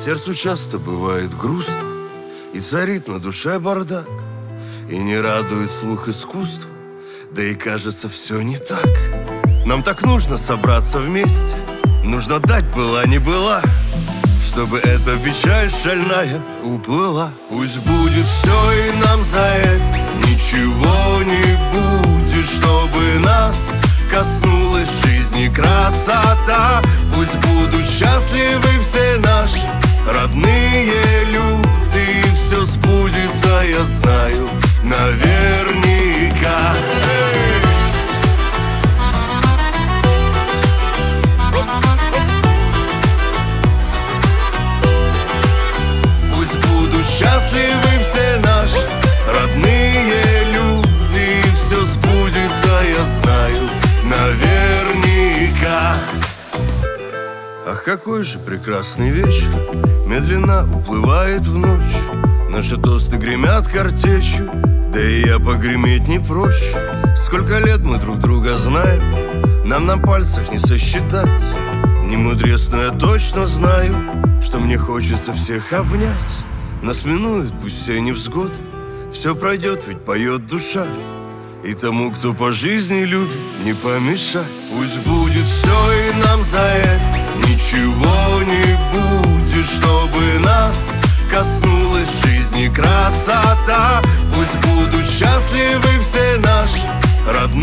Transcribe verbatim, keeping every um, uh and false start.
Сердцу часто бывает грустно, и царит на душе бардак, и не радует слух искусства, да и кажется все не так. Нам так нужно собраться вместе, нужно дать была не была, чтобы эта печаль шальная уплыла. Пусть будет все и нам за это ничего не будет, чтобы нас коснулась жизни красота. Пусть будут счастливы все наши родные люди, и все сбудется, я знаю, наверняка. Пусть будут счастливы все наши родные люди, и все сбудется, я знаю, наверняка. Ах, какой же прекрасный вечер медленно уплывает в ночь. Наши тосты гремят картечью, да и я погреметь не прочь. Сколько лет мы друг друга знаем, нам на пальцах не сосчитать. Не мудрец, но я точно знаю, что мне хочется всех обнять. Нас минуют пусть все невзгоды, все пройдет, ведь поет душа. И тому, кто по жизни любит, не помешать. Пусть будет все и нам за это ничего не будет, чтобы нас коснулась жизни красота. Пусть будут счастливы все наши родные